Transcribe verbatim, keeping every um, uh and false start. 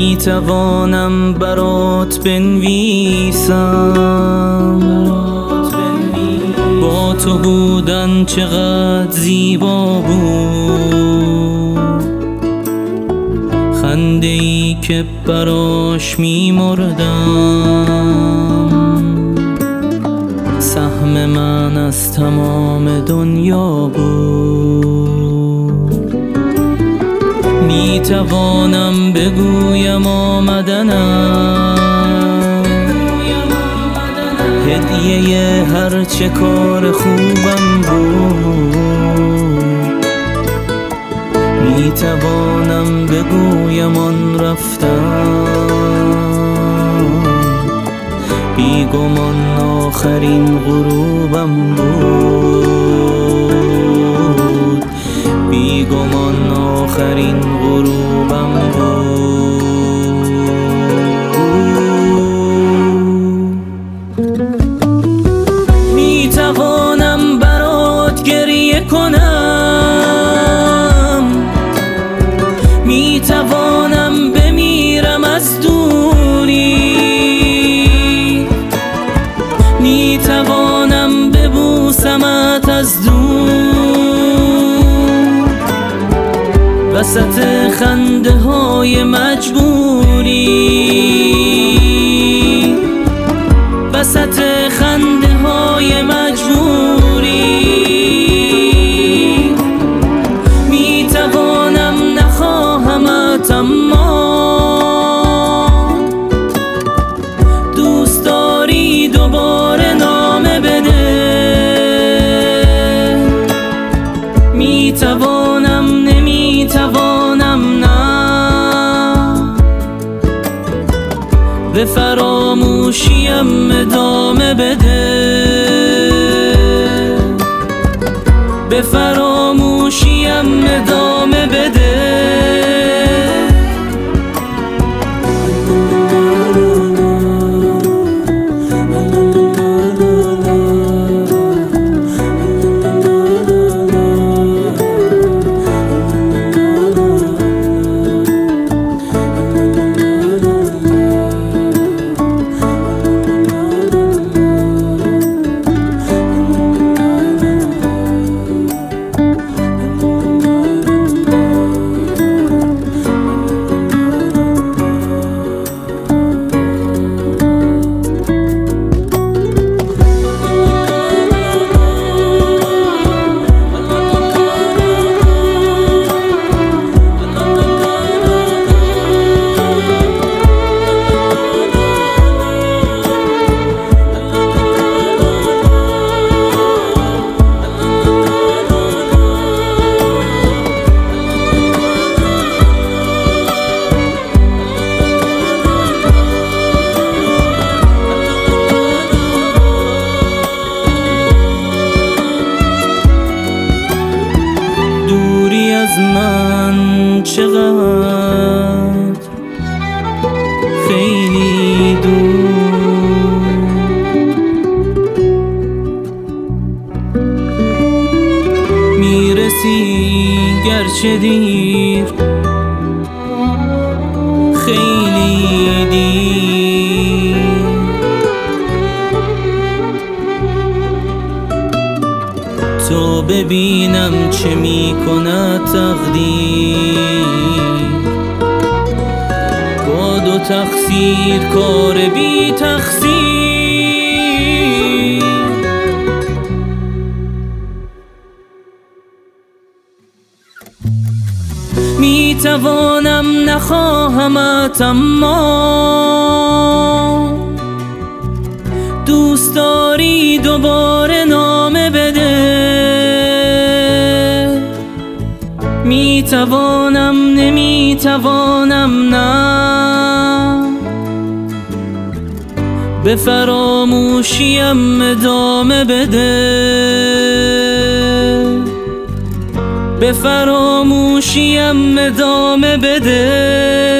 می توانم برات بنویسم با تو بودن چقدر زیبا بود، خنده ای که براش می مردم، سهم من از تمام دنیا بود. می توانم بگویم آمدنم هدیه هر چه کار خوبم بود. می توانم بگویم آن رفتم بی گمان آخرین غروبم بود، بی گمان آخرین غروبم بود. می توانم برات گریه کنم، می توانم بمیرم از دوری، می توانم ببوسمت از دور، وسط خنده های مجبوری، وسط خنده های مجبوری. می توانم نخواهمت اما دوست داری دوباره نامه بده. می توانم نمی توانم نه، به فراموشیم ادامه بده، به فراموشیم ادامه بده. از من چقدر خیلی دور، میرسی گرچه دیر، خیلی دیر. تو ببینم چه می کند تقدیر، با دو تقصیر کار بی تقصیر. می توانم نخواهمت اما دوست داری دوباره نامه بده. می توانم نمی توانم نه، به فراموشیم ادامه بده، به فراموشیم ادامه بده.